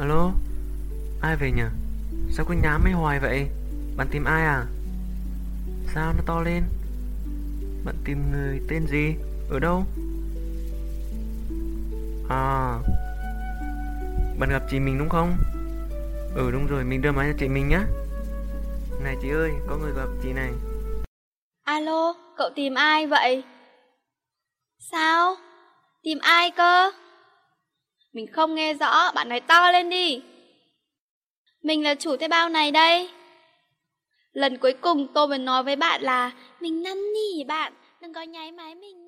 Alo, ai về nhỉ? Sao cứ nhám mấy hoài vậy? Bạn tìm ai à? Sao nó to lên? Bạn tìm người tên gì? Ở đâu? À, bạn gặp chị mình đúng không? Ừ đúng rồi, mình đưa máy cho chị mình nhá. Này chị ơi, có người gặp chị này. Alo, cậu tìm ai vậy? Sao? Tìm ai cơ? Mình không nghe rõ, bạn nói to lên đi. Mình là chủ thuê bao này đây. Lần cuối cùng tôi mới nói với bạn là mình năn nỉ bạn, đừng có nháy máy mình